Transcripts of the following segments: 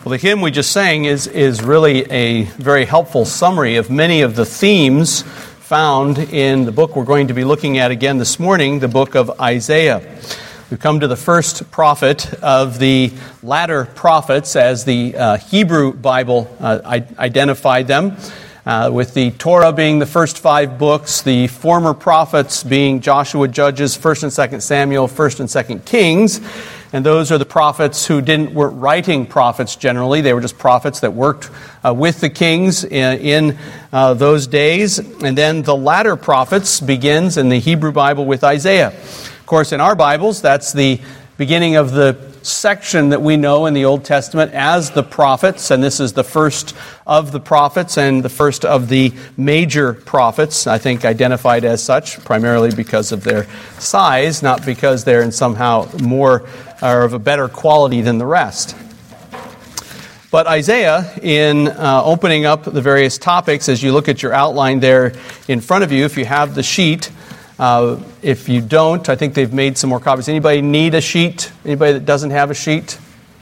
Well, the hymn we just sang is really a very helpful summary of many of the themes found in the book we're going to be looking at again this morning, the book of Isaiah. We've come to the first prophet of the latter prophets, as the Hebrew Bible identified them, with the Torah being the first 5 books, the former prophets being Joshua, Judges, 1st and 2nd Samuel, 1st and 2nd Kings. And those are the prophets who weren't writing prophets generally. They were just prophets that worked with the kings in those days. And then the latter prophets begins in the Hebrew Bible with Isaiah. Of course, in our Bibles, that's the beginning of the section that we know in the Old Testament as the prophets, and this is the first of the prophets and the first of the major prophets, I think identified as such, primarily because of their size, not because they're in somehow more or of a better quality than the rest. But Isaiah, in opening up the various topics, as you look at your outline there in front of you, if you have the sheet. If you don't, I think they've made some more copies. Anybody need a sheet? Anybody that doesn't have a sheet?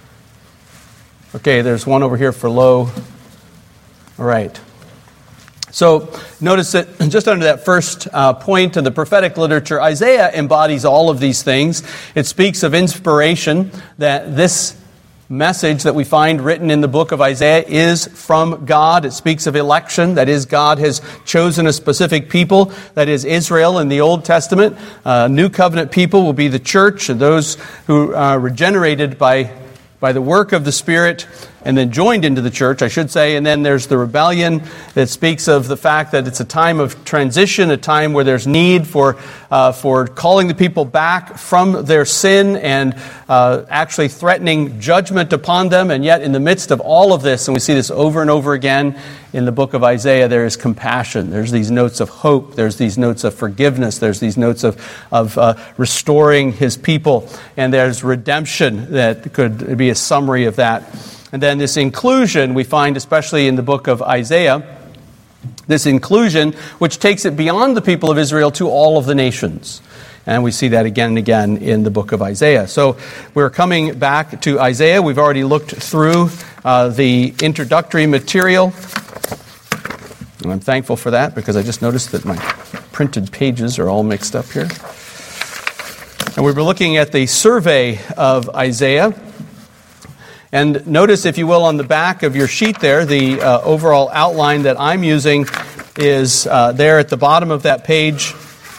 Okay, there's one over here for Lo. All right. So notice that just under that first point in the prophetic literature, Isaiah embodies all of these things. It speaks of inspiration, that this message that we find written in the book of Isaiah is from God. It speaks of election, that is, God has chosen a specific people, that is Israel in the Old Testament. New covenant people will be the church, and those who are regenerated by the work of the Spirit and then joined into the church, I should say. And then there's the rebellion that speaks of the fact that it's a time of transition, a time where there's need for calling the people back from their sin and actually threatening judgment upon them. And yet in the midst of all of this, and we see this over and over again in the book of Isaiah, there is compassion. There's these notes of hope. There's these notes of forgiveness. There's these notes of restoring his people. And there's redemption that could be a summary of that. And then this inclusion we find especially in the book of Isaiah, this inclusion which takes it beyond the people of Israel to all of the nations. And we see that again and again in the book of Isaiah. So we're coming back to Isaiah. We've already looked through the introductory material. And I'm thankful for that because I just noticed that my printed pages are all mixed up here. And we were looking at the survey of Isaiah. And notice, if you will, on the back of your sheet there, the overall outline that I'm using is there at the bottom of that page.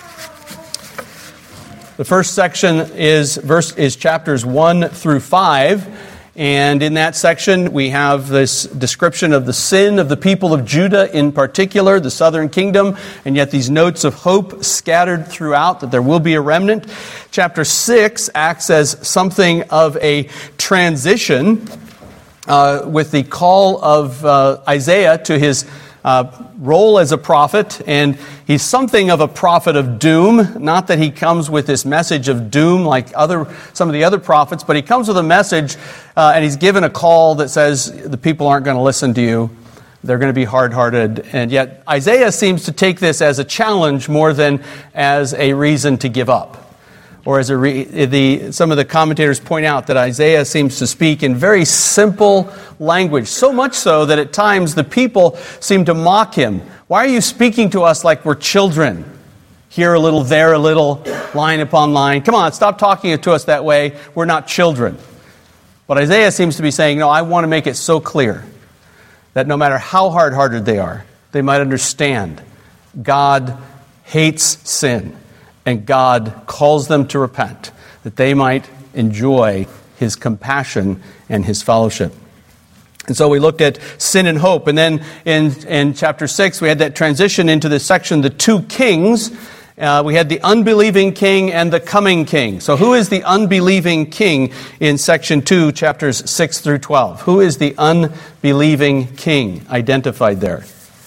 The first section is chapters 1 through 5. And in that section, we have this description of the sin of the people of Judah in particular, the southern kingdom, and yet these notes of hope scattered throughout, that there will be a remnant. Chapter 6 acts as something of a transition with the call of Isaiah to his role as a prophet, and he's something of a prophet of doom. Not that he comes with this message of doom like some of the other prophets, but he comes with a message, and he's given a call that says the people aren't going to listen to you. They're going to be hard-hearted. And yet Isaiah seems to take this as a challenge more than as a reason to give up. Or as some of the commentators point out that Isaiah seems to speak in very simple language, so much so that at times the people seem to mock him. Why are you speaking to us like we're children? Here a little, there a little, line upon line. Come on, stop talking to us that way. We're not children. But Isaiah seems to be saying, no, I want to make it so clear that no matter how hard-hearted they are, they might understand God hates sin. And God calls them to repent, that they might enjoy his compassion and his fellowship. And so we looked at sin and hope. And then in chapter 6, we had that transition into this section, the two kings. We had the unbelieving king and the coming king. So who is the unbelieving king in section 2, chapters 6 through 12? Who is the unbelieving king identified there?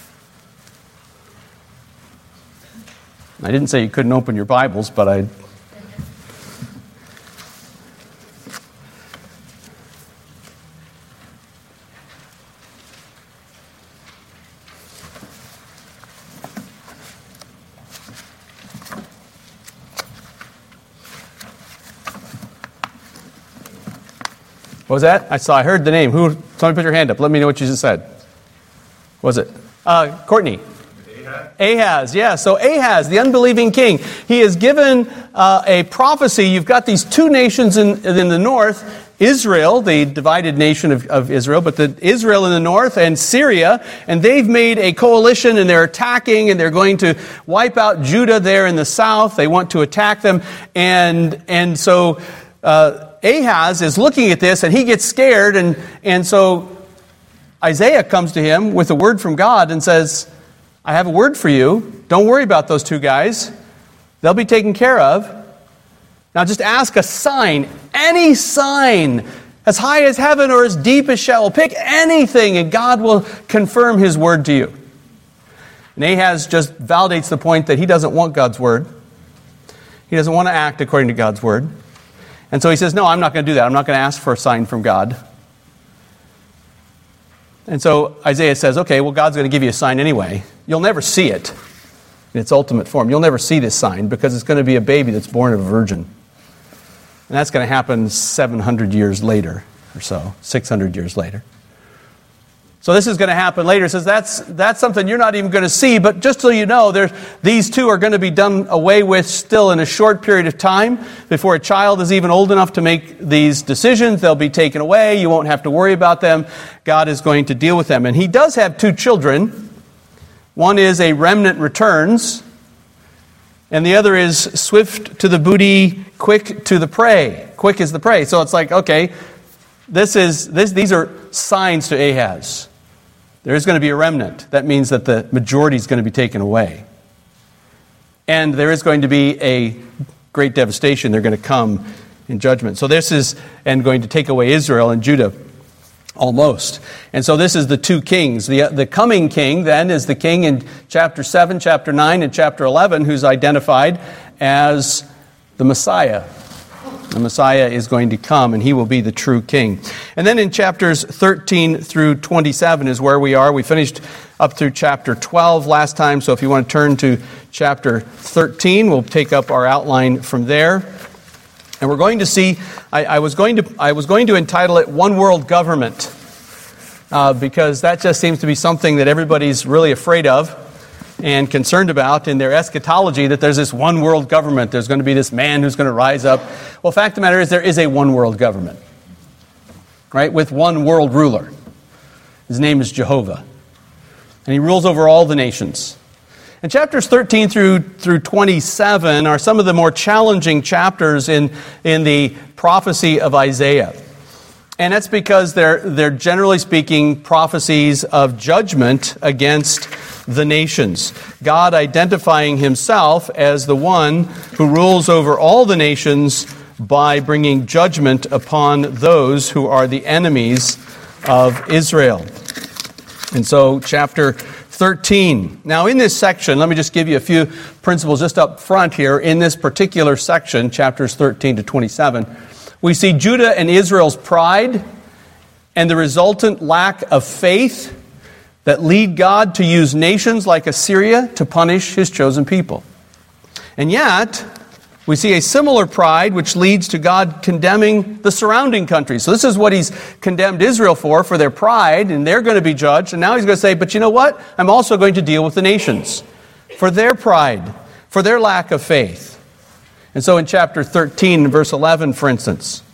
I didn't say you couldn't open your Bibles, but I... What was that? I heard the name. Who Somebody put your hand up. Let me know what you just said. What was it? Courtney. Ahaz, yeah. So Ahaz, the unbelieving king, he is given a prophecy. You've got these two nations in the north, Israel, the divided nation of Israel, but Israel in the north and Syria, and they've made a coalition and they're attacking and they're going to wipe out Judah there in the south. They want to attack them. And so Ahaz is looking at this and he gets scared. And so Isaiah comes to him with a word from God and says, I have a word for you. Don't worry about those two guys. They'll be taken care of. Now just ask a sign, any sign, as high as heaven or as deep as Sheol. Pick anything and God will confirm His word to you. And Ahaz just validates the point that he doesn't want God's word. He doesn't want to act according to God's word. And so he says, no, I'm not going to do that. I'm not going to ask for a sign from God. And so Isaiah says, okay, well, God's going to give you a sign anyway. You'll never see it in its ultimate form. You'll never see this sign because it's going to be a baby that's born of a virgin. And that's going to happen 700 years later or so, 600 years later. So this is going to happen later. It says that's something you're not even going to see, but just so you know, these two are going to be done away with still in a short period of time. Before a child is even old enough to make these decisions, they'll be taken away. You won't have to worry about them. God is going to deal with them. And he does have two children. One is a remnant returns, and the other is swift to the booty, quick to the prey. Quick is the prey. So it's like, okay, these are signs to Ahaz. There is going to be a remnant. That means that the majority is going to be taken away. And there is going to be a great devastation. They're going to come in judgment. So this is, and going to take away Israel and Judah. Almost. And so this is the two kings. The coming king then is the king in chapter 7, chapter 9, and chapter 11 who's identified as the Messiah. The Messiah is going to come and he will be the true king. And then in chapters 13 through 27 is where we are. We finished up through chapter 12 last time. So if you want to turn to chapter 13, we'll take up our outline from there. And we're going to see, I was going to entitle it One World Government, because that just seems to be something that everybody's really afraid of and concerned about in their eschatology, that there's this one world government. There's going to be this man who's going to rise up. Well, fact of the matter is there is a one world government, right, with one world ruler. His name is Jehovah. And he rules over all the nations. And chapters 13 through 27 are some of the more challenging chapters in the prophecy of Isaiah. And that's because they're generally speaking prophecies of judgment against the nations. God identifying himself as the one who rules over all the nations by bringing judgment upon those who are the enemies of Israel. And so chapter 13. Now in this section, let me just give you a few principles just up front here. In this particular section, chapters 13 to 27, we see Judah and Israel's pride and the resultant lack of faith that lead God to use nations like Assyria to punish his chosen people. And yet, we see a similar pride which leads to God condemning the surrounding countries. So this is what he's condemned Israel for their pride, and they're going to be judged. And now he's going to say, but you know what? I'm also going to deal with the nations for their pride, for their lack of faith. And so in chapter 13, verse 11, for instance,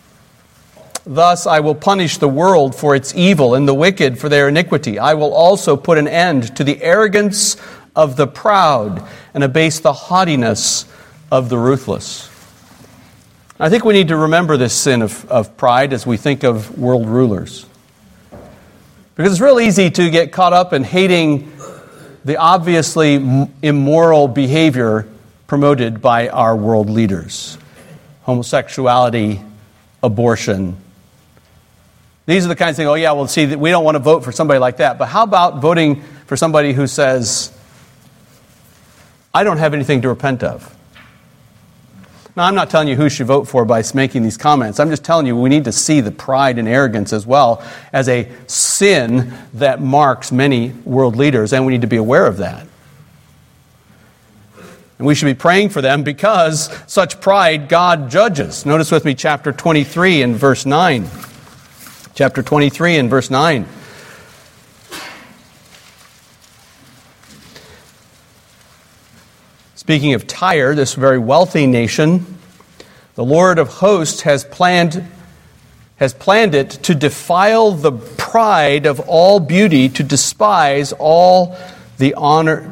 thus I will punish the world for its evil and the wicked for their iniquity. I will also put an end to the arrogance of the proud and abase the haughtiness of the ruthless. I think we need to remember this sin of pride as we think of world rulers. Because it's real easy to get caught up in hating the obviously immoral behavior promoted by our world leaders. Homosexuality, abortion. These are the kinds of things, oh yeah, well see, we don't want to vote for somebody like that. But how about voting for somebody who says, I don't have anything to repent of? Now, I'm not telling you who you should vote for by making these comments. I'm just telling you we need to see the pride and arrogance as well as a sin that marks many world leaders, and we need to be aware of that. And we should be praying for them because such pride God judges. Notice with me chapter 23 and verse 9. Chapter 23 and verse 9. Speaking of Tyre, this very wealthy nation, the Lord of hosts has planned it to defile the pride of all beauty, to despise all the honored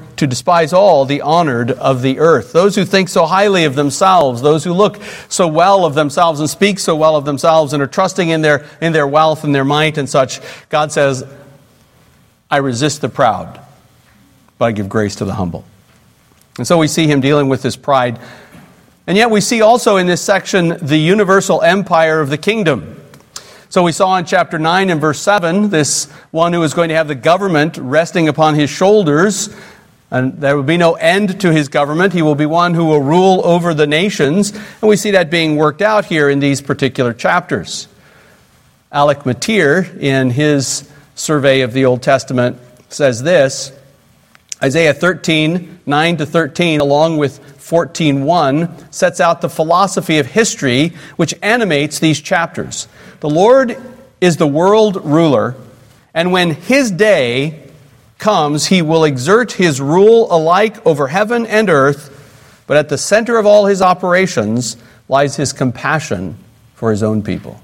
of the earth. Those who think so highly of themselves, those who look so well of themselves and speak so well of themselves and are trusting in their wealth and their might and such. God says, I resist the proud, but I give grace to the humble. And so we see him dealing with this pride. And yet we see also in this section the universal empire of the kingdom. So we saw in chapter 9 and verse 7, this one who is going to have the government resting upon his shoulders, and there will be no end to his government. He will be one who will rule over the nations. And we see that being worked out here in these particular chapters. Alec Motyer, in his survey of the Old Testament, says this: Isaiah 13, 9-13, along with 14:1, sets out the philosophy of history which animates these chapters. The Lord is the world ruler, and when his day comes, he will exert his rule alike over heaven and earth, but at the center of all his operations lies his compassion for his own people.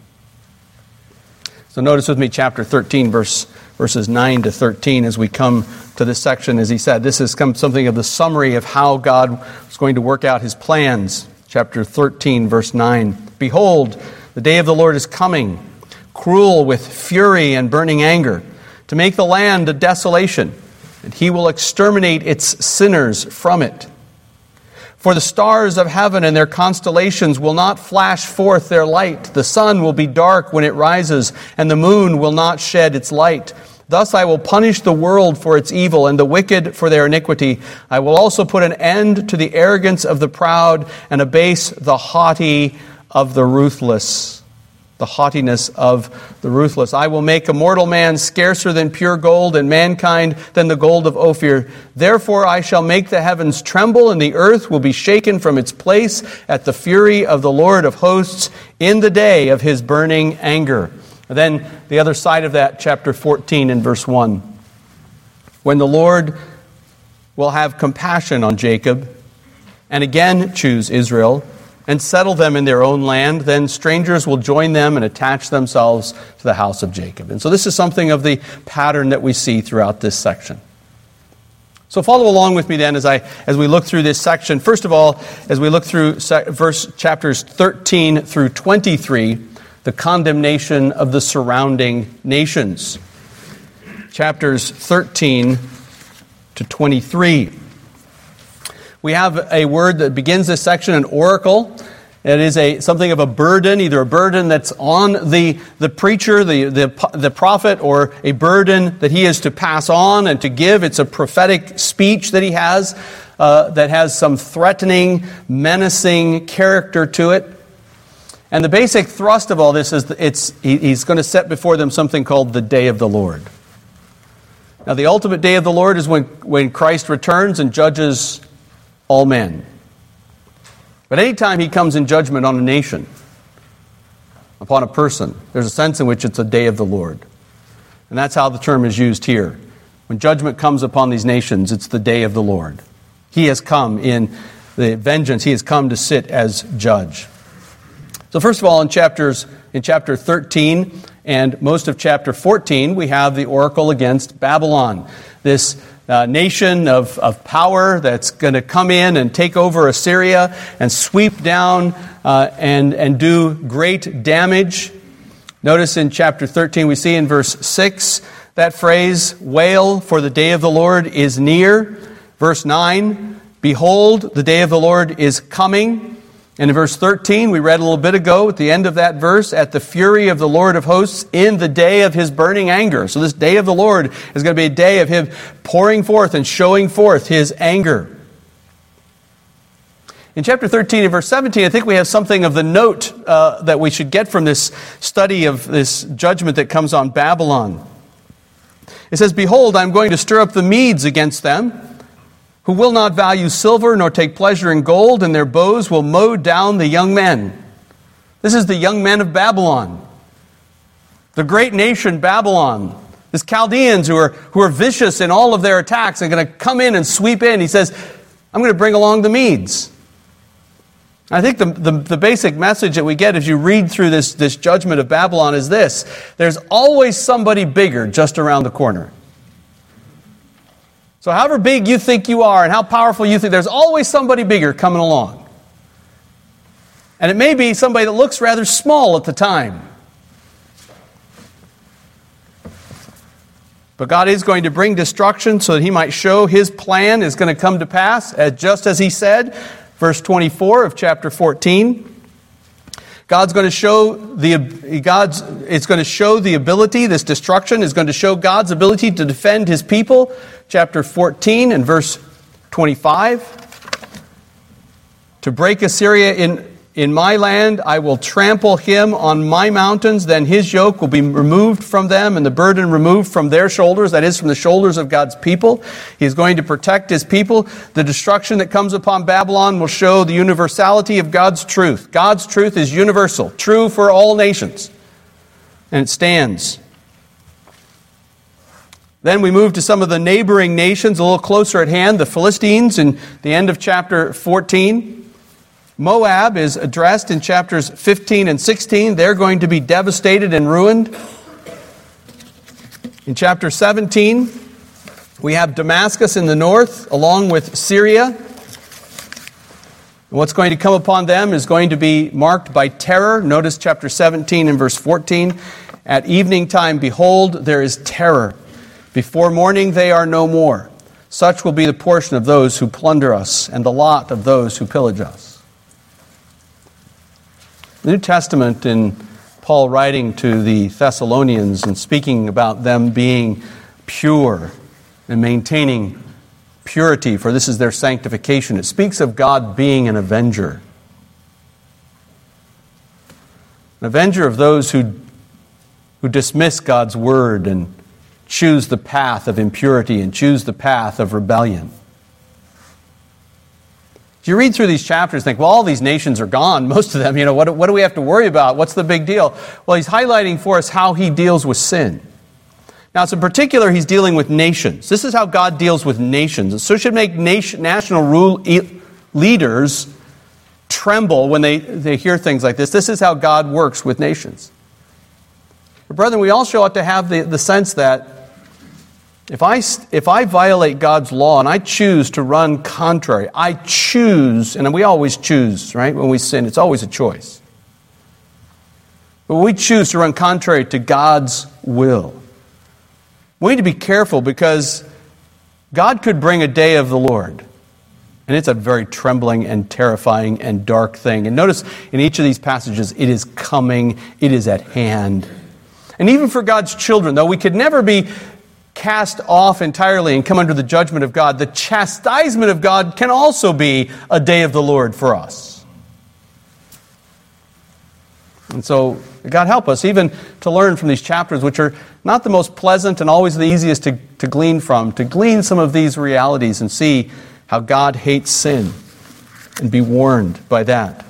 So notice with me chapter 13, verses 9-13 as we come to this section. As he said, this has come something of the summary of how God is going to work out his plans. Chapter 13, verse 9. Behold, the day of the Lord is coming, cruel with fury and burning anger, to make the land a desolation, and he will exterminate its sinners from it. For the stars of heaven and their constellations will not flash forth their light. The sun will be dark when it rises, and the moon will not shed its light. Thus I will punish the world for its evil and the wicked for their iniquity. I will also put an end to the arrogance of the proud and abase the haughty of the ruthless. The haughtiness of the ruthless. I will make a mortal man scarcer than pure gold, and mankind than the gold of Ophir. Therefore I shall make the heavens tremble, and the earth will be shaken from its place at the fury of the Lord of hosts in the day of his burning anger. And then the other side of that, chapter 14 and verse 1. When the Lord will have compassion on Jacob, and again choose Israel, and settle them in their own land, then strangers will join them and attach themselves to the house of Jacob. And so this is something of the pattern that we see throughout this section. So follow along with me then as we look through this section. First of all, as we look through chapters 13 through 23, the condemnation of the surrounding nations. Chapters 13 to 23. We have a word that begins this section, an oracle. It is something of a burden, either a burden that's on the preacher, the prophet, or a burden that he is to pass on and to give. It's a prophetic speech that he has that has some threatening, menacing character to it. And the basic thrust of all this is he's going to set before them something called the day of the Lord. Now, the ultimate day of the Lord is when Christ returns and judges all men. But anytime he comes in judgment on a nation, upon a person, there's a sense in which it's a day of the Lord. And that's how the term is used here. When judgment comes upon these nations, it's the day of the Lord. He has come in the vengeance. He has come to sit as judge. So first of all, in chapter 13 and most of chapter 14, we have the oracle against Babylon. This nation of power that's going to come in and take over Assyria and sweep down and do great damage. Notice in chapter 13, we see in verse 6 that phrase, wail, for the day of the Lord is near. Verse 9, behold, the day of the Lord is coming. And in verse 13, we read a little bit ago, at the end of that verse, at the fury of the Lord of hosts in the day of his burning anger. So this day of the Lord is going to be a day of him pouring forth and showing forth his anger. In chapter 13 and verse 17, I think we have something of the note that we should get from this study of this judgment that comes on Babylon. It says, behold, I'm going to stir up the Medes against them, who will not value silver nor take pleasure in gold, and their bows will mow down the young men. This is the young men of Babylon. The great nation Babylon, these Chaldeans who are vicious in all of their attacks, are going to come in and sweep in. He says, I'm going to bring along the Medes. I think the basic message that we get as you read through this judgment of Babylon is this: there's always somebody bigger just around the corner. So however big you think you are and how powerful you think, there's always somebody bigger coming along. And it may be somebody that looks rather small at the time. But God is going to bring destruction so that He might show His plan is going to come to pass, just as He said. Verse 24 of chapter 14. It's going to show the ability, this destruction is going to show God's ability to defend His people. Chapter 14 and verse 25. To break Assyria in my land, I will trample him on my mountains, then his yoke will be removed from them and the burden removed from their shoulders, that is, from the shoulders of God's people. He is going to protect His people. The destruction that comes upon Babylon will show the universality of God's truth. God's truth is universal, true for all nations, and it stands. Then we move to some of the neighboring nations a little closer at hand, the Philistines in the end of chapter 14. Moab is addressed in chapters 15 and 16. They're going to be devastated and ruined. In chapter 17, we have Damascus in the north, along with Syria. And what's going to come upon them is going to be marked by terror. Notice chapter 17 and verse 14. At evening time, behold, there is terror. Before morning, they are no more. Such will be the portion of those who plunder us, and the lot of those who pillage us. The New Testament, in Paul writing to the Thessalonians and speaking about them being pure and maintaining purity, for this is their sanctification, it speaks of God being an avenger. An avenger of those who dismiss God's word and choose the path of impurity and choose the path of rebellion. If you read through these chapters, think, well, all these nations are gone, most of them, what do we have to worry about? What's the big deal? Well, he's highlighting for us how he deals with sin. Now, in particular, he's dealing with nations. This is how God deals with nations. And so it should make national leaders tremble when they hear things like this. This is how God works with nations. But brethren, we also ought to have the sense that if I violate God's law and I choose to run contrary, I choose, and we always choose, right? When we sin, it's always a choice. But we choose to run contrary to God's will. We need to be careful because God could bring a day of the Lord. And it's a very trembling and terrifying and dark thing. And notice in each of these passages, it is coming, it is at hand. And even for God's children, though we could never be cast off entirely and come under the judgment of God, the chastisement of God can also be a day of the Lord for us. And so, God help us even to learn from these chapters, which are not the most pleasant and always the easiest to glean from, to glean some of these realities and see how God hates sin and be warned by that.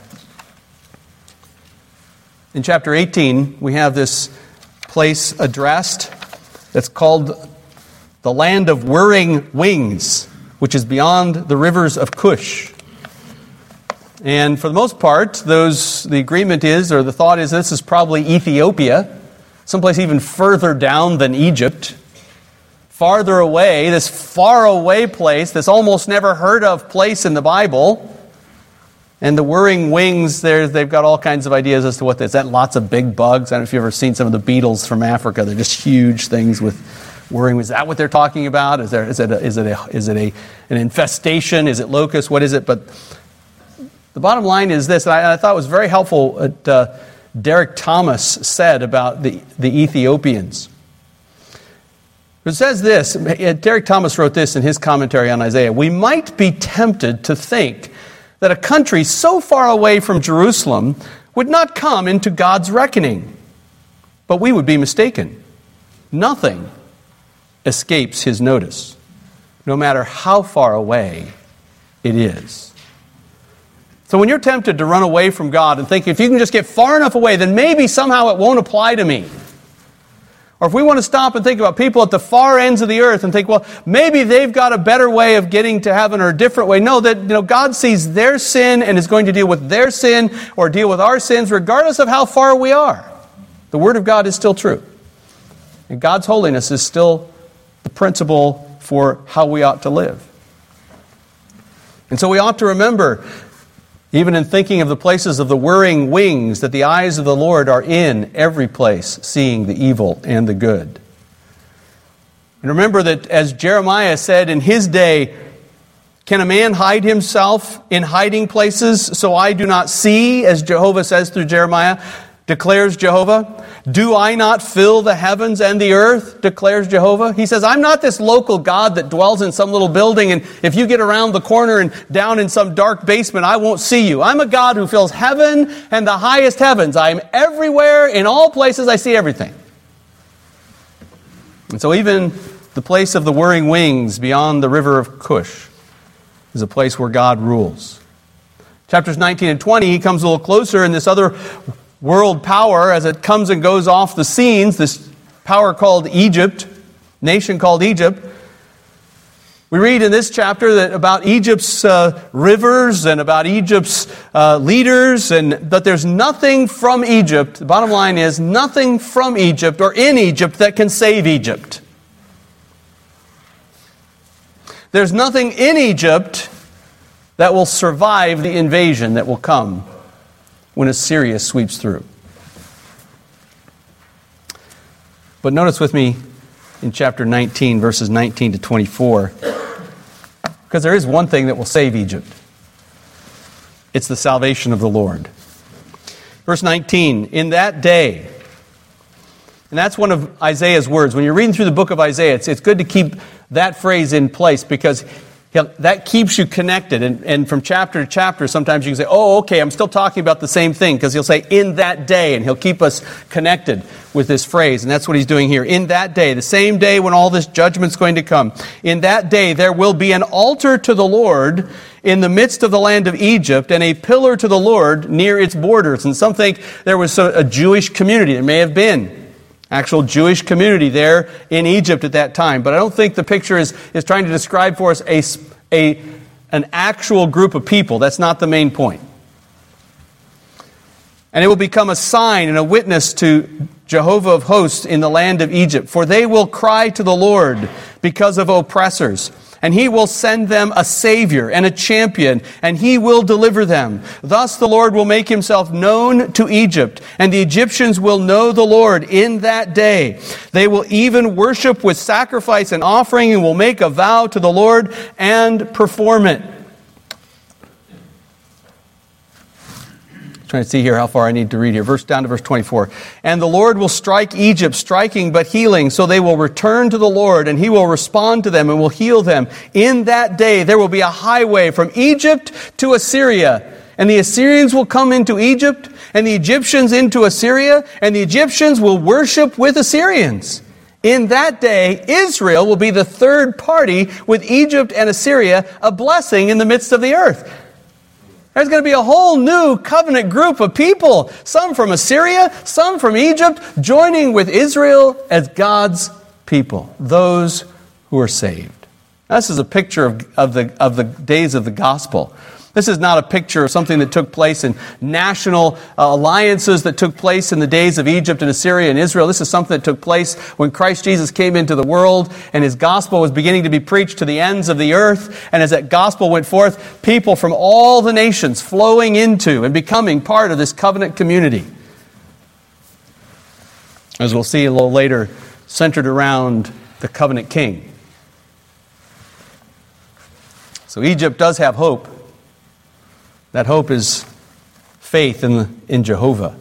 In chapter 18, we have this place addressed that's called the land of whirring wings, which is beyond the rivers of Cush. And for the most part, the agreement is, or the thought is, this is probably Ethiopia, someplace even further down than Egypt, farther away, this far away place, this almost never heard of place in the Bible. And the whirring wings, they've got all kinds of ideas as to what is that. Lots of big bugs. I don't know if you've ever seen some of the beetles from Africa. They're just huge things with whirring wings. Is that what they're talking about? Is it an infestation? Is it locusts? What is it? But the bottom line is this, and I thought it was very helpful what Derek Thomas said about the Ethiopians. It says this, Derek Thomas wrote this in his commentary on Isaiah: we might be tempted to think that a country so far away from Jerusalem would not come into God's reckoning. But we would be mistaken. Nothing escapes His notice, no matter how far away it is. So when you're tempted to run away from God and think, if you can just get far enough away, then maybe somehow it won't apply to me. Or if we want to stop and think about people at the far ends of the earth and think, well, maybe they've got a better way of getting to heaven or a different way. No, that God sees their sin and is going to deal with their sin or deal with our sins regardless of how far we are. The Word of God is still true. And God's holiness is still the principle for how we ought to live. And so we ought to remember, even in thinking of the places of the whirring wings, that the eyes of the Lord are in every place, seeing the evil and the good. And remember that as Jeremiah said in his day, can a man hide himself in hiding places so I do not see, as Jehovah says through Jeremiah, declares Jehovah? Do I not fill the heavens and the earth, declares Jehovah? He says, I'm not this local God that dwells in some little building, and if you get around the corner and down in some dark basement, I won't see you. I'm a God who fills heaven and the highest heavens. I am everywhere, in all places, I see everything. And so even the place of the whirring wings beyond the river of Cush is a place where God rules. Chapters 19 and 20, he comes a little closer in this other world power as it comes and goes off the scenes, this power called Egypt, nation called Egypt. We read in this chapter that about Egypt's rivers and about Egypt's leaders, and that there's nothing from Egypt. The bottom line is nothing from Egypt or in Egypt that can save Egypt. There's nothing in Egypt that will survive the invasion that will come when Assyria sweeps through. But notice with me in chapter 19, verses 19 to 24, because there is one thing that will save Egypt. It's the salvation of the Lord. Verse 19, in that day, and that's one of Isaiah's words. When you're reading through the book of Isaiah, it's good to keep that phrase in place because that keeps you connected. And from chapter to chapter, sometimes you can say, oh, okay, I'm still talking about the same thing, because he'll say, in that day, and he'll keep us connected with this phrase. And that's what he's doing here. In that day, the same day when all this judgment's going to come. In that day, there will be an altar to the Lord in the midst of the land of Egypt, and a pillar to the Lord near its borders. And some think there was a Jewish community. There may have been actual Jewish community there in Egypt at that time. But I don't think the picture is trying to describe for us an actual group of people. That's not the main point. And it will become a sign and a witness to Jehovah of hosts in the land of Egypt. For they will cry to the Lord because of oppressors. And he will send them a Savior and a champion, and he will deliver them. Thus the Lord will make himself known to Egypt, and the Egyptians will know the Lord in that day. They will even worship with sacrifice and offering, and will make a vow to the Lord and perform it. Trying to see here how far I need to read here. Down to verse 24. And the Lord will strike Egypt, striking but healing, so they will return to the Lord, and he will respond to them and will heal them. In that day there will be a highway from Egypt to Assyria, and the Assyrians will come into Egypt, and the Egyptians into Assyria, and the Egyptians will worship with Assyrians. In that day, Israel will be the third party with Egypt and Assyria, a blessing in the midst of the earth. There's going to be a whole new covenant group of people, some from Assyria, some from Egypt, joining with Israel as God's people, those who are saved. Now, this is a picture of the days of the gospel. This is not a picture of something that took place in national alliances that took place in the days of Egypt and Assyria and Israel. This is something that took place when Christ Jesus came into the world and his gospel was beginning to be preached to the ends of the earth. And as that gospel went forth, people from all the nations flowing into and becoming part of this covenant community. As we'll see a little later, centered around the covenant king. So Egypt does have hope. That hope is faith in Jehovah.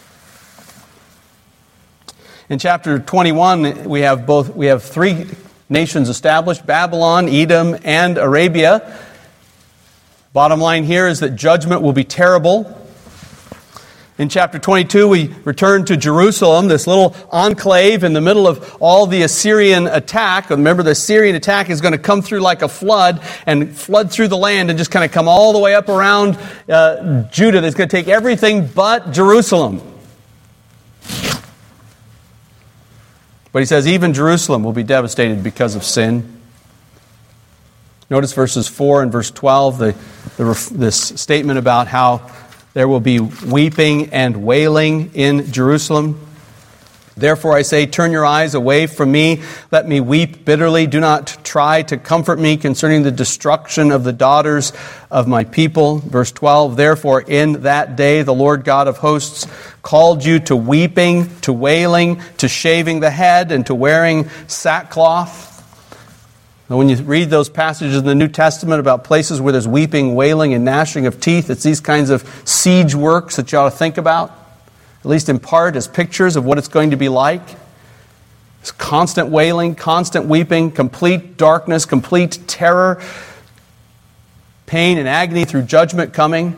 In chapter 21, we have three nations established: Babylon, Edom, and Arabia. Bottom line here is that judgment will be terrible. In chapter 22, we return to Jerusalem, this little enclave in the middle of all the Assyrian attack. Remember, the Assyrian attack is going to come through like a flood and flood through the land and just kind of come all the way up around Judah. That's going to take everything but Jerusalem. But he says even Jerusalem will be devastated because of sin. Notice verses 4 and verse 12, this statement about how there will be weeping and wailing in Jerusalem. Therefore I say, turn your eyes away from me. Let me weep bitterly. Do not try to comfort me concerning the destruction of the daughters of my people. Verse 12, therefore in that day the Lord God of hosts called you to weeping, to wailing, to shaving the head, and to wearing sackcloth. Now, when you read those passages in the New Testament about places where there's weeping, wailing, and gnashing of teeth, it's these kinds of siege works that you ought to think about, at least in part, as pictures of what it's going to be like. It's constant wailing, constant weeping, complete darkness, complete terror, pain and agony through judgment coming.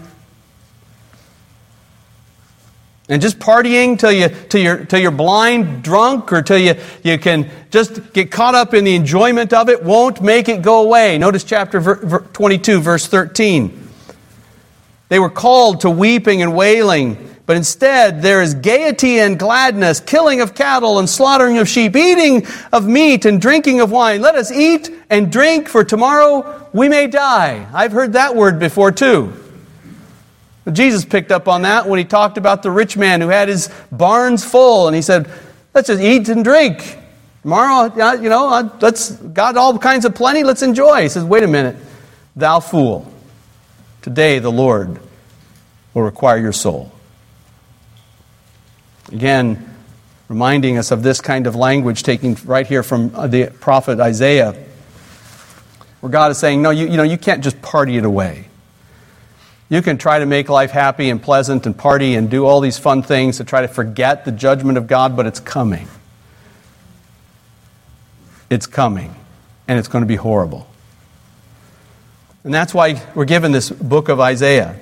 And just partying till you're blind, drunk, or till you can just get caught up in the enjoyment of it won't make it go away. Notice chapter 22, verse 13. They were called to weeping and wailing, but instead there is gaiety and gladness, killing of cattle and slaughtering of sheep, eating of meat and drinking of wine. Let us eat and drink, for tomorrow we may die. I've heard that word before too. Jesus picked up on that when he talked about the rich man who had his barns full, and he said, let's just eat and drink. Tomorrow, let's got all kinds of plenty, let's enjoy. He says, wait a minute, thou fool. Today the Lord will require your soul. Again, reminding us of this kind of language taken right here from the prophet Isaiah, where God is saying, no, you can't just party it away. You can try to make life happy and pleasant and party and do all these fun things to try to forget the judgment of God, but it's coming. It's coming, and it's going to be horrible. And that's why we're given this book of Isaiah.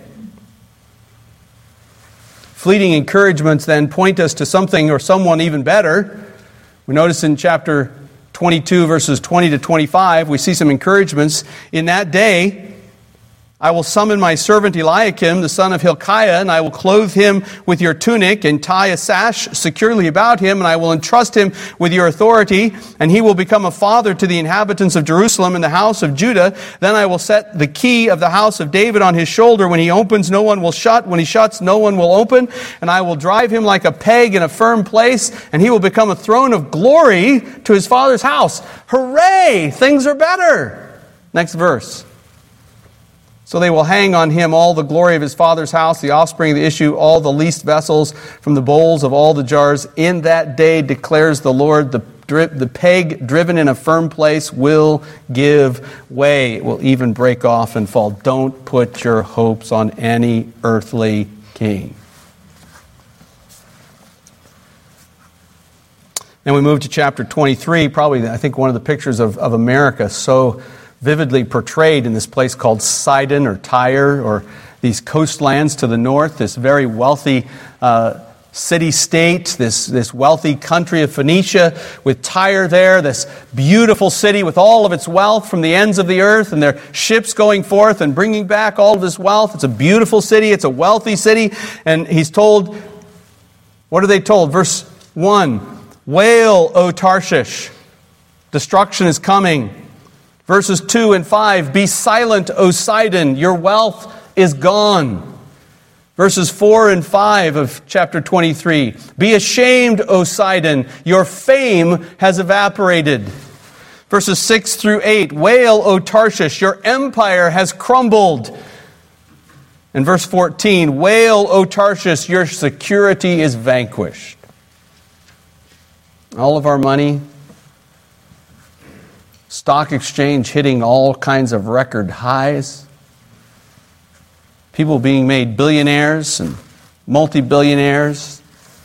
Fleeting encouragements then point us to something or someone even better. We notice in chapter 22, verses 20 to 25, we see some encouragements. In that day, I will summon my servant Eliakim, the son of Hilkiah, and I will clothe him with your tunic and tie a sash securely about him, and I will entrust him with your authority, and he will become a father to the inhabitants of Jerusalem and the house of Judah. Then I will set the key of the house of David on his shoulder. When he opens, no one will shut. When he shuts, no one will open. And I will drive him like a peg in a firm place, and he will become a throne of glory to his father's house. Hooray! Things are better. Next verse. So they will hang on him all the glory of his father's house, the offspring of the issue, all the least vessels from the bowls of all the jars. In that day, declares the Lord, the peg driven in a firm place will give way. It will even break off and fall. Don't put your hopes on any earthly king. Then we move to chapter 23, probably, I think, one of the pictures of America so vividly portrayed in this place called Sidon or Tyre, or these coastlands to the north, this very wealthy city-state, this wealthy country of Phoenicia, with Tyre there, this beautiful city with all of its wealth from the ends of the earth, and their ships going forth and bringing back all of this wealth. It's a beautiful city, it's a wealthy city, and he's told, what are they told? Verse 1, wail, O Tarshish, destruction is coming. Verses 2 and 5, be silent, O Sidon, your wealth is gone. Verses 4 and 5 of chapter 23, be ashamed, O Sidon, your fame has evaporated. Verses 6 through 8, wail, O Tarshish, your empire has crumbled. And verse 14, wail, O Tarshish, your security is vanquished. All of our money, stock exchange hitting all kinds of record highs. People being made billionaires and multi-billionaires.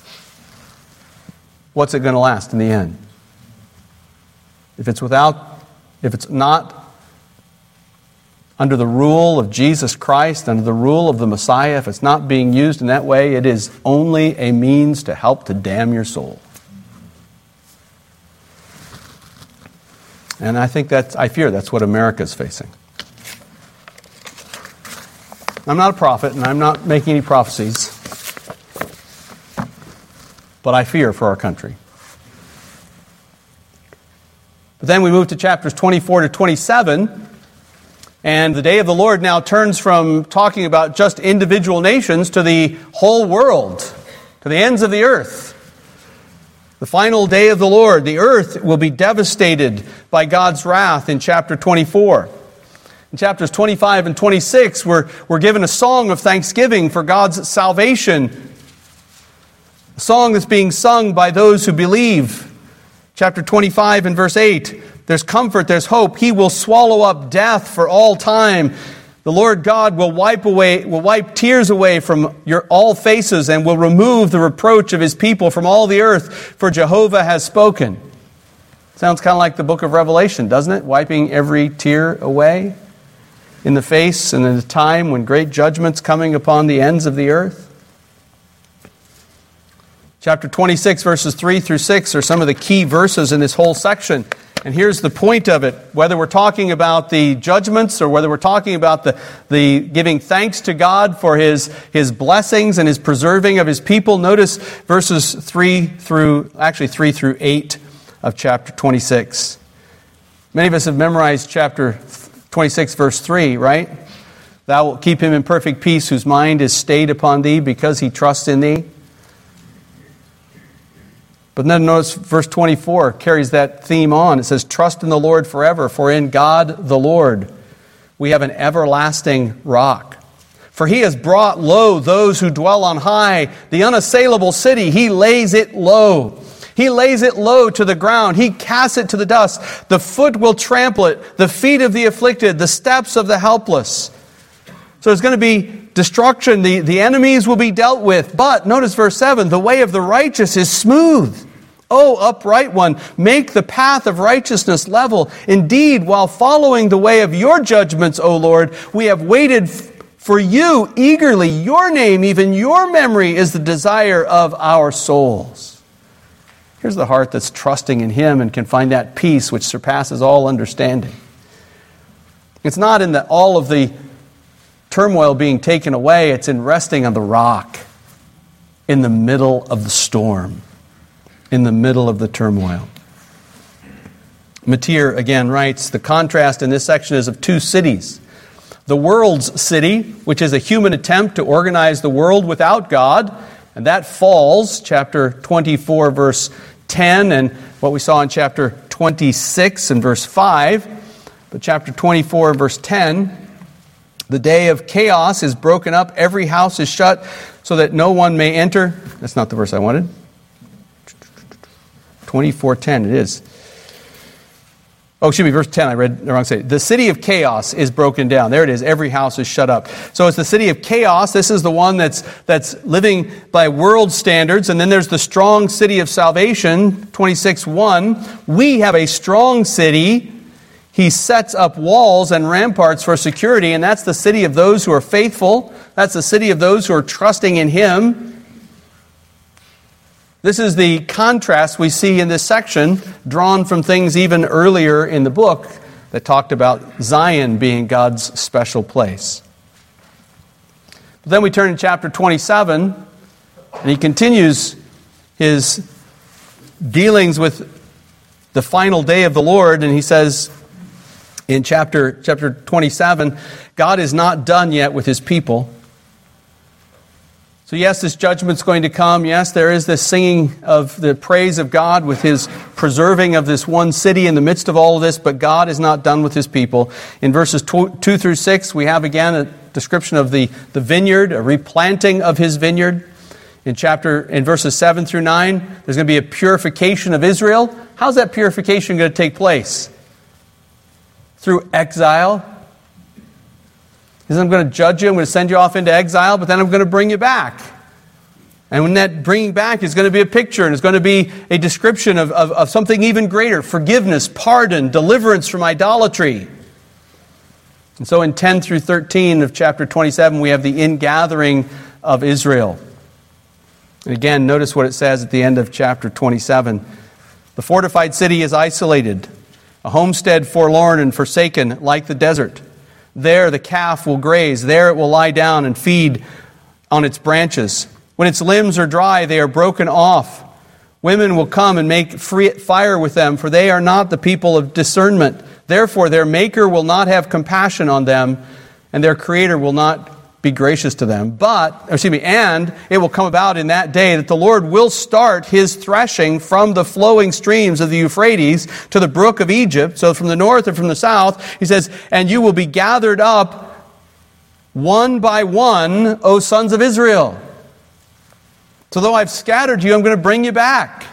What's it going to last in the end? If it's not under the rule of Jesus Christ, under the rule of the Messiah, if it's not being used in that way, it is only a means to help to damn your soul. And I fear that's what America is facing. I'm not a prophet, and I'm not making any prophecies, but I fear for our country. But then we move to chapters 24 to 27, and the day of the Lord now turns from talking about just individual nations to the whole world, to the ends of the earth. The final day of the Lord, the earth will be devastated by God's wrath in chapter 24. In chapters 25 and 26, we're given a song of thanksgiving for God's salvation, a song that's being sung by those who believe. Chapter 25 and verse 8, there's comfort, there's hope. He will swallow up death for all time. The Lord God will wipe tears away from all faces and will remove the reproach of His people from all the earth, for Jehovah has spoken. Sounds kind of like the book of Revelation, doesn't it? Wiping every tear away in the face and in the time when great judgment's coming upon the ends of the earth. Chapter 26, verses 3 through 6 are some of the key verses in this whole section. And here's the point of it. Whether we're talking about the judgments or whether we're talking about the giving thanks to God for His blessings and His preserving of His people, notice verses 3 through 8 of chapter 26. Many of us have memorized chapter 26, verse 3, right? Thou wilt keep him in perfect peace whose mind is stayed upon Thee because he trusts in Thee. But then notice verse 24 carries that theme on. It says, trust in the Lord forever, for in God the Lord we have an everlasting rock. For He has brought low those who dwell on high, the unassailable city. He lays it low. He lays it low to the ground. He casts it to the dust. The foot will trample it, the feet of the afflicted, the steps of the helpless. So there's going to be destruction. The enemies will be dealt with. But notice verse 7, the way of the righteous is smooth. O upright one, make the path of righteousness level. Indeed, while following the way of your judgments, O Lord, we have waited for you eagerly. Your name, even your memory, is the desire of our souls. Here's the heart that's trusting in Him and can find that peace which surpasses all understanding. It's not in all of the turmoil being taken away, it's in resting on the rock in the middle of the storm, in the middle of the turmoil. Matier again writes, the contrast in this section is of two cities. The world's city, which is a human attempt to organize the world without God, and that falls, chapter 24, verse 10, and what we saw in chapter 26 and verse 5. But chapter 24, verse 10, the day of chaos is broken up, every house is shut, so that no one may enter. That's not the verse I wanted. 24:10, it is. Oh, excuse me, verse 10, I read the wrong side. The city of chaos is broken down. There it is, every house is shut up. So it's the city of chaos. This is the one that's living by world standards. And then there's the strong city of salvation, 26:1. We have a strong city. He sets up walls and ramparts for security, and that's the city of those who are faithful. That's the city of those who are trusting in Him. This is the contrast we see in this section, drawn from things even earlier in the book that talked about Zion being God's special place. But then we turn to chapter 27, and he continues his dealings with the final day of the Lord, and he says in chapter 27, God is not done yet with His people. So yes, this judgment's going to come. Yes, there is this singing of the praise of God with His preserving of this one city in the midst of all of this, but God is not done with His people. In verses 2 through 6, we have again a description of the vineyard, a replanting of His vineyard. In verses 7 through 9, there's going to be a purification of Israel. How's that purification going to take place? Through exile. He says, I'm going to judge you, I'm going to send you off into exile, but then I'm going to bring you back. And when that bringing back is going to be a picture, and it's going to be a description of something even greater, forgiveness, pardon, deliverance from idolatry. And so in 10 through 13 of chapter 27, we have the ingathering of Israel. And again, notice what it says at the end of chapter 27. The fortified city is isolated, a homestead forlorn and forsaken like the desert. There the calf will graze, there it will lie down and feed on its branches. When its limbs are dry, they are broken off. Women will come and make fire with them, for they are not the people of discernment. Therefore, their Maker will not have compassion on them, and their Creator will not be gracious to them. And it will come about in that day that the Lord will start his threshing from the flowing streams of the Euphrates to the brook of Egypt, so from the north and from the south. He says, and you will be gathered up one by one, O sons of Israel. So though I've scattered you, I'm going to bring you back.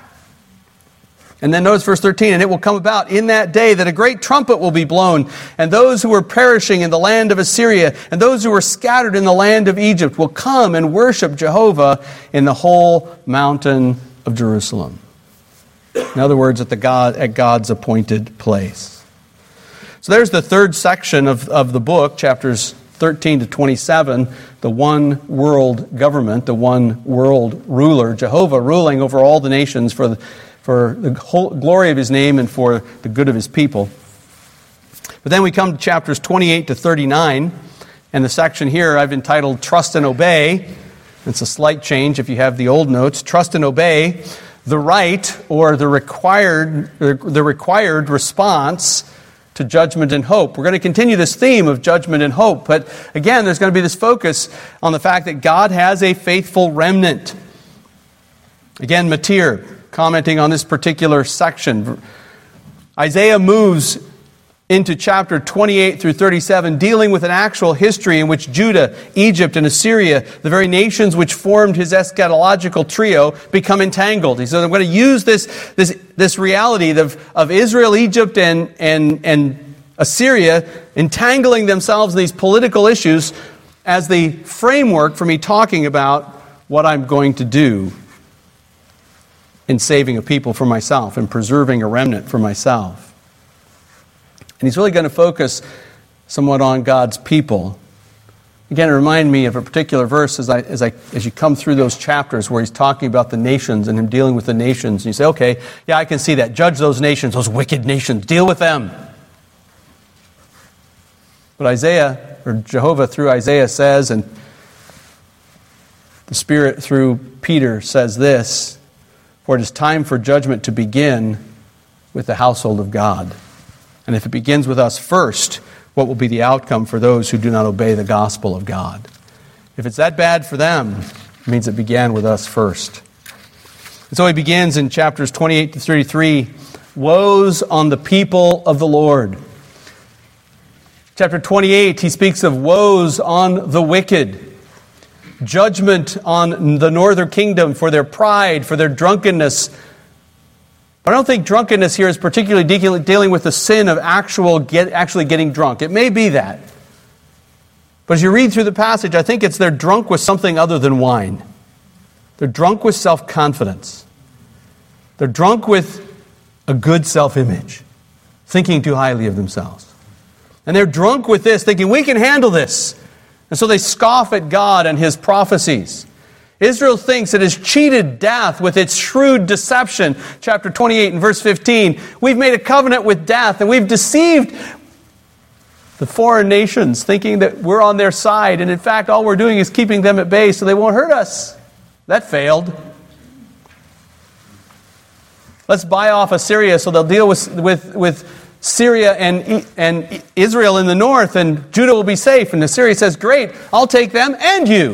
And then notice verse 13, and it will come about in that day that a great trumpet will be blown, and those who were perishing in the land of Assyria, and those who were scattered in the land of Egypt will come and worship Jehovah in the whole mountain of Jerusalem. In other words, at God's appointed place. So there's the third section of the book, chapters 13 to 27, the one world government, the one world ruler, Jehovah ruling over all the nations for the whole glory of his name and for the good of his people. But then we come to chapters 28 to 39, and the section here I've entitled Trust and Obey. It's a slight change if you have the old notes. Trust and obey, the right or the required response to judgment and hope. We're going to continue this theme of judgment and hope, but again, there's going to be this focus on the fact that God has a faithful remnant. Again, Matir, commenting on this particular section. Isaiah moves into chapter 28 through 37, dealing with an actual history in which Judah, Egypt, and Assyria, the very nations which formed his eschatological trio, become entangled. He says, I'm going to use this reality of Israel, Egypt, and Assyria entangling themselves in these political issues as the framework for me talking about what I'm going to do in saving a people for myself and preserving a remnant for myself. And he's really going to focus somewhat on God's people. Again, it reminded me of a particular verse as you come through those chapters where he's talking about the nations and him dealing with the nations. And you say, okay, yeah, I can see that. Judge those nations, those wicked nations. Deal with them. But Jehovah through Isaiah says, and the Spirit through Peter says this, for it is time for judgment to begin with the household of God. And if it begins with us first, what will be the outcome for those who do not obey the gospel of God? If it's that bad for them, it means it began with us first. And so he begins in chapters 28 to 33, woes on the people of the Lord. Chapter 28, he speaks of woes on the wicked. Judgment on the northern kingdom for their pride, for their drunkenness. But I don't think drunkenness here is particularly dealing with the sin of actually getting drunk. It may be that. But as you read through the passage, I think it's they're drunk with something other than wine. They're drunk with self-confidence. They're drunk with a good self-image, thinking too highly of themselves. And they're drunk with this, thinking, we can handle this. And so they scoff at God and his prophecies. Israel thinks it has cheated death with its shrewd deception. Chapter 28 and verse 15. We've made a covenant with death and we've deceived the foreign nations thinking that we're on their side. And in fact, all we're doing is keeping them at bay so they won't hurt us. That failed. Let's buy off Assyria so they'll deal with Syria and Israel in the north, and Judah will be safe. And Assyria says, great, I'll take them and you.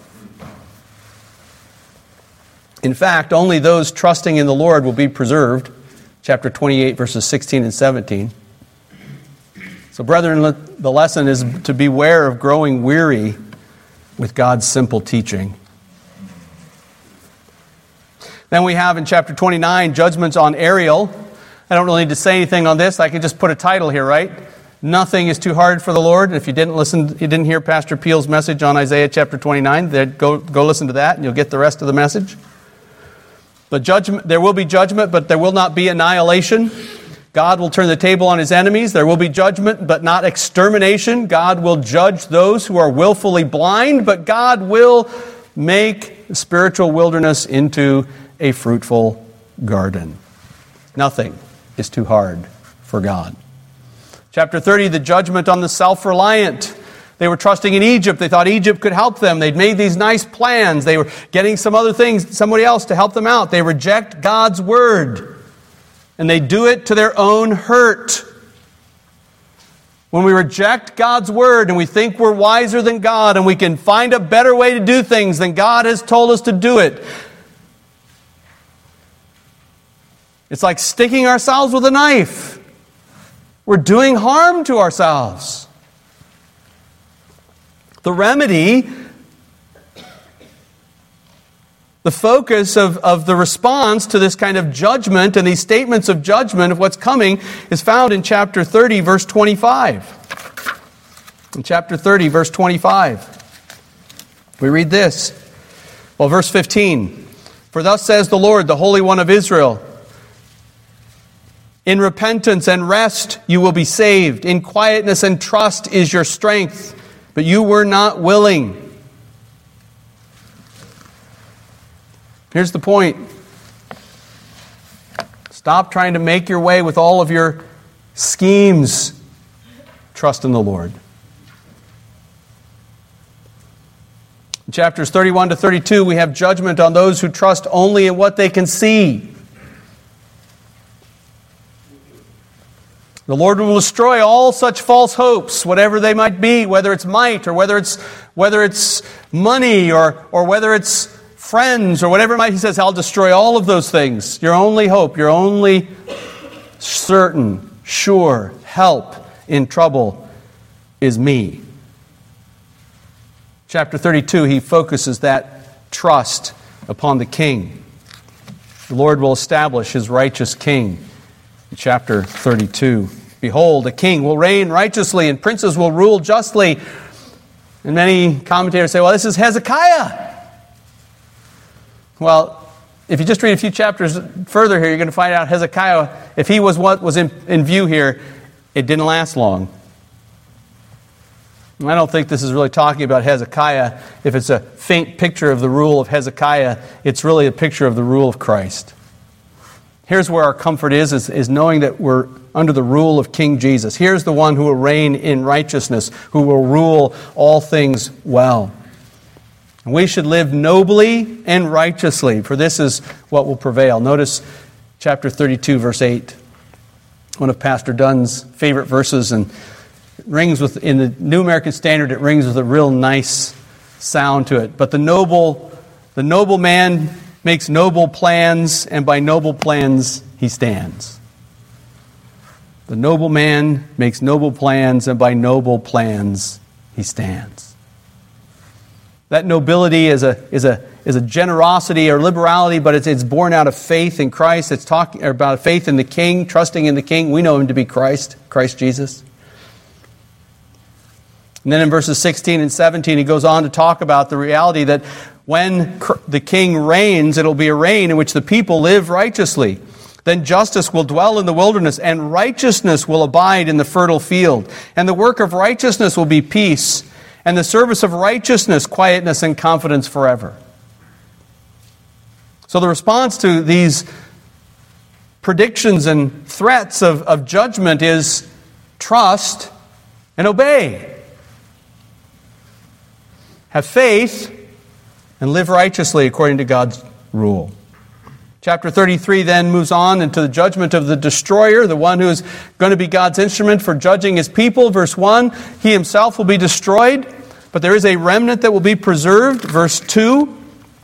In fact, only those trusting in the Lord will be preserved. Chapter 28, verses 16 and 17. So, brethren, the lesson is to beware of growing weary with God's simple teaching. Then we have in chapter 29, judgments on Ariel. I don't really need to say anything on this. I can just put a title here, right? Nothing is too hard for the Lord. And if you didn't hear Pastor Peel's message on Isaiah chapter 29, then go listen to that and you'll get the rest of the message. But there will be judgment, but there will not be annihilation. God will turn the table on his enemies. There will be judgment, but not extermination. God will judge those who are willfully blind, but God will make the spiritual wilderness into a fruitful garden. Nothing is too hard for God. Chapter 30, the judgment on the self-reliant. They were trusting in Egypt. They thought Egypt could help them. They'd made these nice plans. They were getting some other things, somebody else to help them out. They reject God's word. And they do it to their own hurt. When we reject God's word and we think we're wiser than God and we can find a better way to do things than God has told us to do it, it's like sticking ourselves with a knife. We're doing harm to ourselves. The remedy, the focus of the response to this kind of judgment and these statements of judgment of what's coming is found in chapter 30, verse 25. In chapter 30, verse 25, we read this. Well, verse 15. For thus says the Lord, the Holy One of Israel, in repentance and rest you will be saved. In quietness and trust is your strength. But you were not willing. Here's the point. Stop trying to make your way with all of your schemes. Trust in the Lord. In chapters 31 to 32, we have judgment on those who trust only in what they can see. The Lord will destroy all such false hopes, whatever they might be, whether it's might or whether it's money or whether it's friends or whatever it might. He says, I'll destroy all of those things. Your only hope, your only certain, sure help in trouble is me. Chapter 32, he focuses that trust upon the king. The Lord will establish his righteous king. Chapter 32. Behold, a king will reign righteously and princes will rule justly. And many commentators say, well, this is Hezekiah. Well, if you just read a few chapters further here, you're going to find out Hezekiah, if he was what was in view here, it didn't last long. And I don't think this is really talking about Hezekiah. If it's a faint picture of the rule of Hezekiah, it's really a picture of the rule of Christ. Here's where our comfort is knowing that we're under the rule of King Jesus. Here's the one who will reign in righteousness, who will rule all things well. And we should live nobly and righteously, for this is what will prevail. Notice chapter 32, verse 8. One of Pastor Dunn's favorite verses, and it rings with, in the New American Standard, it rings with a real nice sound to it. But the noble man makes noble plans, and by noble plans he stands. The noble man makes noble plans, and by noble plans he stands. That nobility is a generosity or liberality, but it's born out of faith in Christ. It's talking about faith in the King, trusting in the King. We know him to be Christ Jesus. And then in verses 16 and 17, he goes on to talk about the reality that when the king reigns, it'll be a reign in which the people live righteously. Then justice will dwell in the wilderness, and righteousness will abide in the fertile field. And the work of righteousness will be peace, and the service of righteousness, quietness and confidence forever. So the response to these predictions and threats of judgment is trust and obey. Have faith and live righteously according to God's rule. Chapter 33 then moves on into the judgment of the destroyer, the one who is going to be God's instrument for judging his people. Verse 1, he himself will be destroyed, but there is a remnant that will be preserved. Verse 2,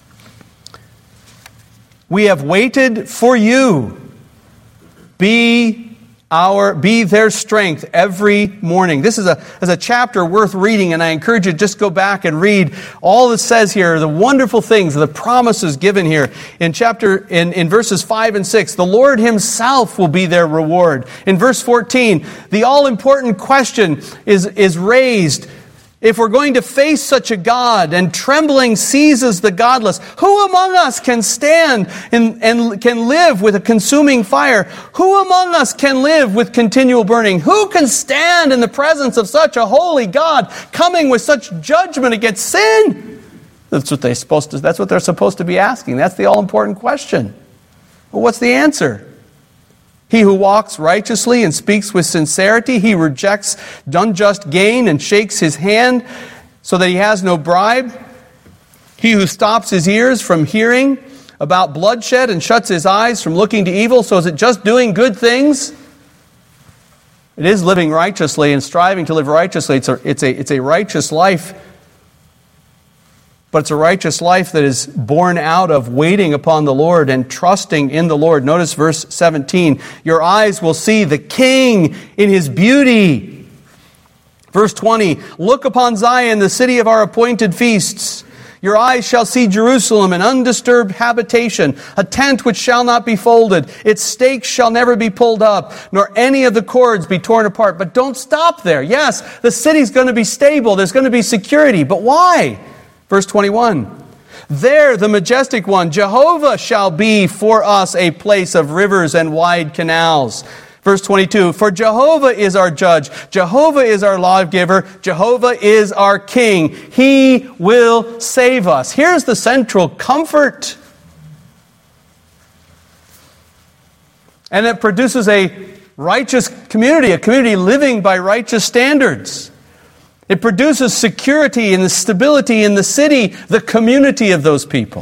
we have waited for you. Be their strength every morning. This is a chapter worth reading, and I encourage you to just go back and read all it says here, the wonderful things, the promises given here. In verses 5 and 6, the Lord himself will be their reward. In verse 14, the all-important question is raised. If we're going to face such a God and trembling seizes the godless, who among us can stand and can live with a consuming fire? Who among us can live with continual burning? Who can stand in the presence of such a holy God coming with such judgment against sin? That's what they're supposed to be asking. That's the all-important question. Well, what's the answer? He who walks righteously and speaks with sincerity, he rejects unjust gain and shakes his hand so that he has no bribe. He who stops his ears from hearing about bloodshed and shuts his eyes from looking to evil. So is it just doing good things? It is living righteously and striving to live righteously. It's a righteous life. But it's a righteous life that is born out of waiting upon the Lord and trusting in the Lord. Notice verse 17. Your eyes will see the King in His beauty. Verse 20. Look upon Zion, the city of our appointed feasts. Your eyes shall see Jerusalem, an undisturbed habitation, a tent which shall not be folded. Its stakes shall never be pulled up, nor any of the cords be torn apart. But don't stop there. Yes, the city's going to be stable. There's going to be security. But why? Verse 21, there the majestic one, Jehovah, shall be for us a place of rivers and wide canals. Verse 22, for Jehovah is our judge, Jehovah is our lawgiver, Jehovah is our king. He will save us. Here's the central comfort. And it produces a righteous community, a community living by righteous standards. It produces security and the stability in the city, the community of those people.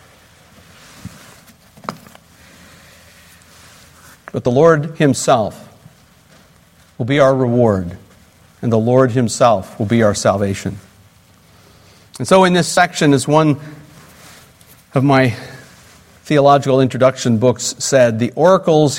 But the Lord Himself will be our reward, and the Lord Himself will be our salvation. And so in this section, as one of my theological introduction books said, the oracles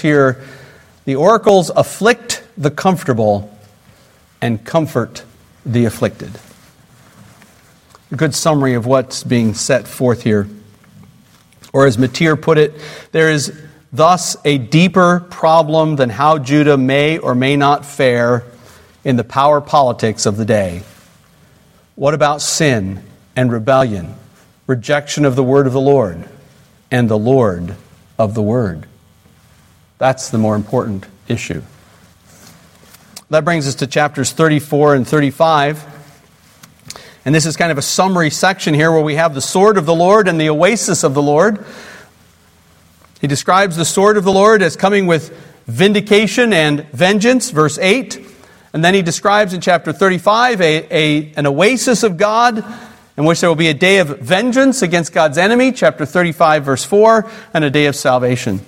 afflict the comfortable and comfort the afflicted. A good summary of what's being set forth here. Or as Matier put it, there is thus a deeper problem than how Judah may or may not fare in the power politics of the day. What about sin and rebellion, rejection of the word of the Lord, and the Lord of the word? That's the more important issue. That brings us to chapters 34 and 35. And this is kind of a summary section here where we have the sword of the Lord and the oasis of the Lord. He describes the sword of the Lord as coming with vindication and vengeance, verse 8. And then he describes in chapter 35 an oasis of God in which there will be a day of vengeance against God's enemy, chapter 35, verse 4, and a day of salvation.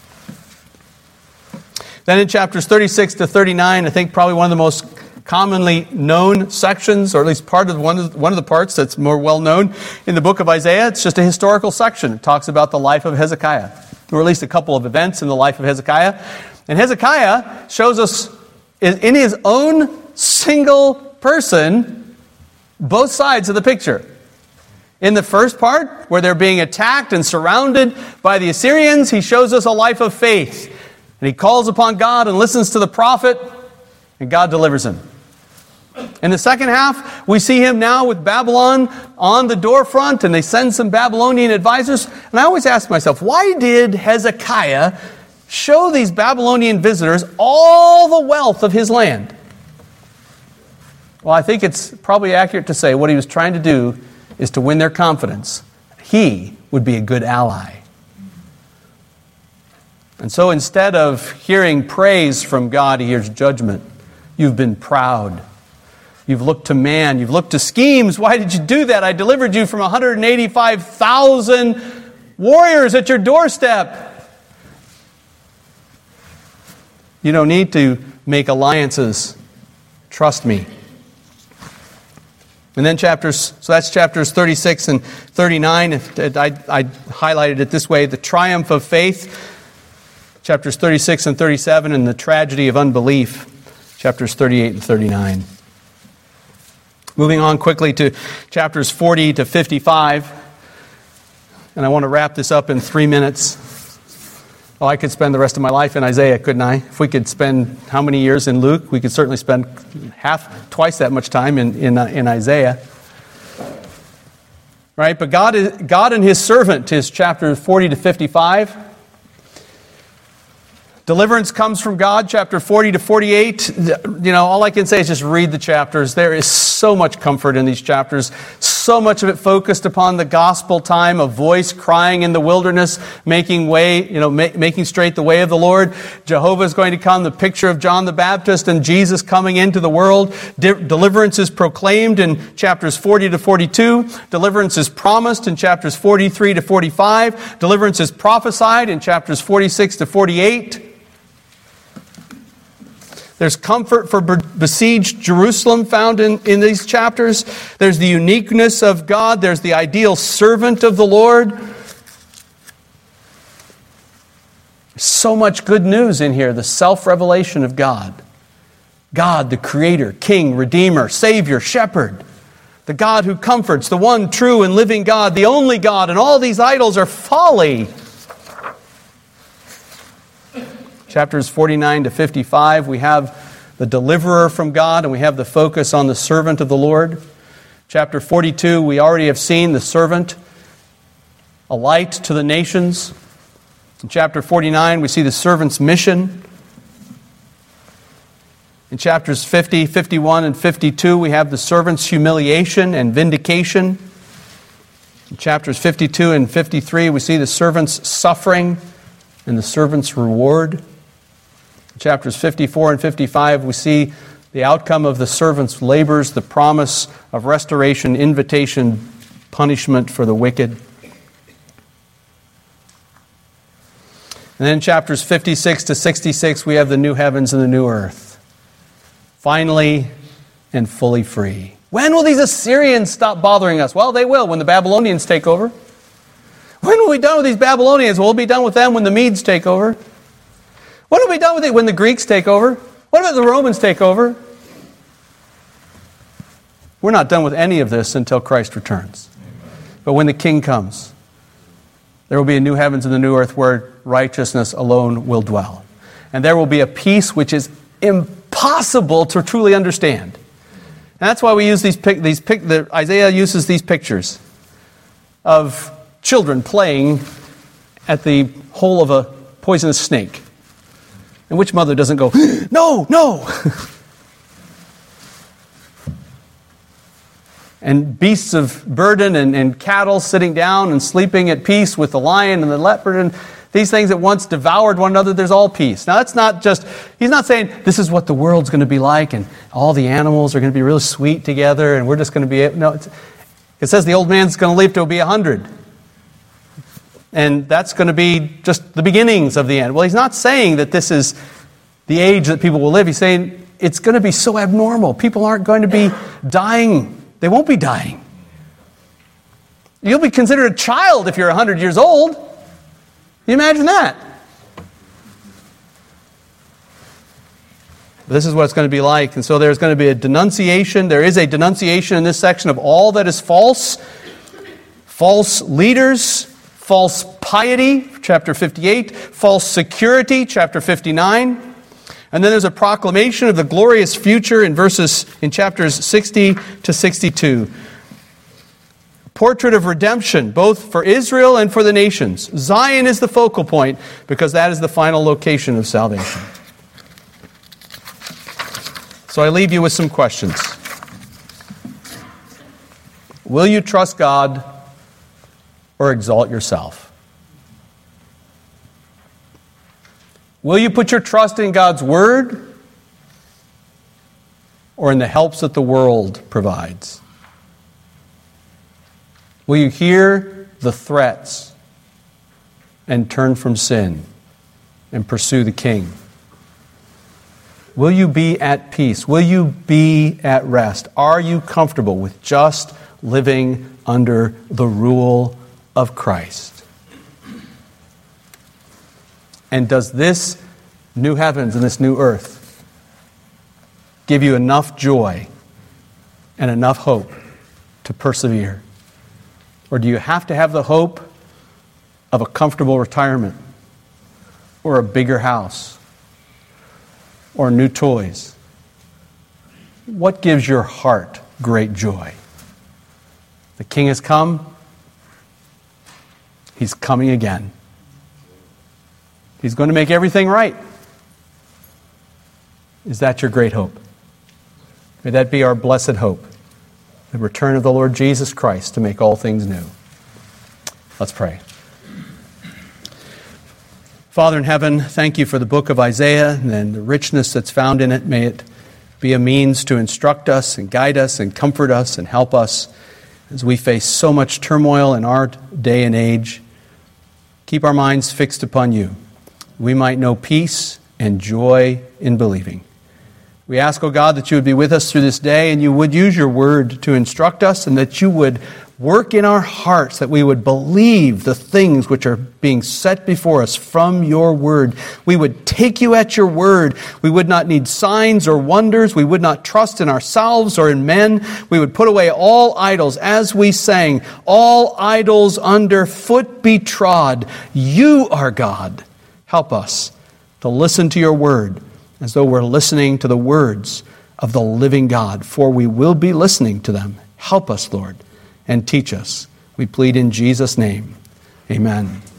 Then in chapters 36 to 39, I think probably one of the most commonly known sections, or at least part of one of the parts that's more well known in the book of Isaiah, it's just a historical section. It talks about the life of Hezekiah, or at least a couple of events in the life of Hezekiah. And Hezekiah shows us in his own single person both sides of the picture. In the first part, where they're being attacked and surrounded by the Assyrians, he shows us a life of faith. And he calls upon God and listens to the prophet, and God delivers him. In the second half, we see him now with Babylon on the doorfront, and they send some Babylonian advisors. And I always ask myself, why did Hezekiah show these Babylonian visitors all the wealth of his land? Well, I think it's probably accurate to say what he was trying to do is to win their confidence. He would be a good ally. And so instead of hearing praise from God, he hears judgment. You've been proud. You've looked to man. You've looked to schemes. Why did you do that? I delivered you from 185,000 warriors at your doorstep. You don't need to make alliances. Trust me. And then so that's chapters 36 and 39. I highlighted it this way, the triumph of faith. Chapters 36 and 37, and the tragedy of unbelief, chapters 38 and 39. Moving on quickly to chapters 40 to 55, and I want to wrap this up in 3 minutes. Oh, I could spend the rest of my life in Isaiah, couldn't I? If we could spend how many years in Luke, we could certainly spend twice that much time in Isaiah. Right? But God and His servant is chapters 40 to 55. Deliverance comes from God, chapter 40 to 48. All I can say is just read the chapters. There is so much comfort in these chapters, So much of it focused upon the gospel time, a voice crying in the wilderness, making making straight the way of the Lord. Jehovah is going to come, the picture of John the Baptist and Jesus coming into the world. Deliverance is proclaimed in chapters 40 to 42. Deliverance is promised in chapters 43 to 45. Deliverance is prophesied in chapters 46 to 48. There's comfort for besieged Jerusalem found in these chapters. There's the uniqueness of God. There's the ideal servant of the Lord. So much good news in here. The self-revelation of God. God, the Creator, King, Redeemer, Savior, Shepherd. The God who comforts, the one true and living God, the only God, and all these idols are folly. Chapters 49 to 55, we have the deliverer from God, and we have the focus on the servant of the Lord. Chapter 42, we already have seen the servant, a light to the nations. In chapter 49, we see the servant's mission. In chapters 50, 51, and 52, we have the servant's humiliation and vindication. In chapters 52 and 53, we see the servant's suffering and the servant's reward. In chapters 54 and 55, we see the outcome of the servant's labors, the promise of restoration, invitation, punishment for the wicked. And then in chapters 56 to 66, we have the new heavens and the new earth. Finally and fully free. When will these Assyrians stop bothering us? Well, they will when the Babylonians take over. When will we be done with these Babylonians? We'll be done with them when the Medes take over. When will we be done with it when the Greeks take over? What about the Romans take over? We're not done with any of this until Christ returns. But when the King comes, there will be a new heavens and a new earth where righteousness alone will dwell. And there will be a peace which is impossible to truly understand. And that's why we use Isaiah uses these pictures of children playing at the hole of a poisonous snake. And which mother doesn't go, no, no! And beasts of burden and cattle sitting down and sleeping at peace with the lion and the leopard and these things that once devoured one another, there's all peace. Now that's not just, he's not saying this is what the world's going to be like and all the animals are going to be really sweet together and we're just going to be, no. It says the old man's going to live to be 100. And that's going to be just the beginnings of the end. Well, he's not saying that this is the age that people will live. He's saying it's going to be so abnormal. People aren't going to be dying. They won't be dying. You'll be considered a child if you're 100 years old. Can you imagine that? This is what it's going to be like. And so there's going to be a denunciation. There is a denunciation in this section of all that is false. False leaders, false piety, chapter 58, false security, chapter 59. And then there's a proclamation of the glorious future in chapters 60 to 62. Portrait of redemption, both for Israel and for the nations. Zion is the focal point because that is the final location of salvation. So I leave you with some questions. Will you trust God or exalt yourself? Will you put your trust in God's Word or in the helps that the world provides? Will you hear the threats and turn from sin and pursue the King? Will you be at peace? Will you be at rest? Are you comfortable with just living under the rule of Christ? And does this new heavens and this new earth give you enough joy and enough hope to persevere? Or do you have to have the hope of a comfortable retirement or a bigger house or new toys? What gives your heart great joy? The King has come. He's coming again. He's going to make everything right. Is that your great hope? May that be our blessed hope the return of the Lord Jesus Christ to make all things new. Let's pray. Father in heaven, thank you for the book of Isaiah and the richness that's found in it. May it be a means to instruct us and guide us and comfort us and help us as we face so much turmoil in our day and age. Keep our minds fixed upon you. We might know peace and joy in believing. We ask, O God, that you would be with us through this day and you would use your word to instruct us and that you would work in our hearts, that we would believe the things which are being set before us from your word. We would take you at your word. We would not need signs or wonders. We would not trust in ourselves or in men. We would put away all idols, as we sang, all idols underfoot be trod. You are God. Help us to listen to your word as though we're listening to the words of the living God, for we will be listening to them. Help us, Lord, and teach us. We plead in Jesus' name. Amen.